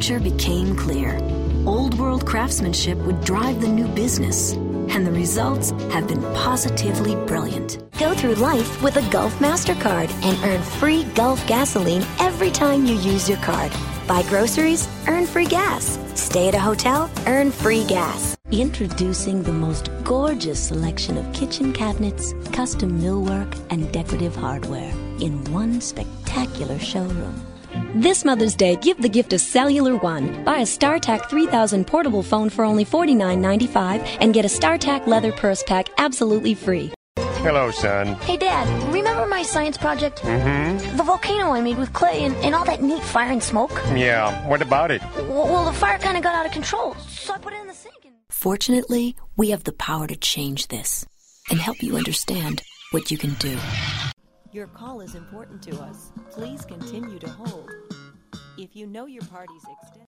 future became clear. Old world craftsmanship would drive the new business, and the results have been positively brilliant. Go through life with a Gulf MasterCard and earn free Gulf gasoline every time you use your card. Buy groceries, earn free gas. Stay at a hotel, earn free gas. Introducing the most gorgeous selection of kitchen cabinets, custom millwork, and decorative hardware in one spectacular showroom. This Mother's Day, give the gift of Cellular One. Buy a StarTAC 3000 portable phone for only $49.95 and get a StarTAC leather purse pack absolutely free. Hello, son. Hey, Dad, remember my science project? Mm-hmm. The volcano I made with clay and all that neat fire and smoke? Yeah, what about it? Well, the fire kind of got out of control, so I put it in the sink. Fortunately, we have the power to change this and help you understand what you can do. Your call is important to us. Please continue to hold. If you know your party's extent...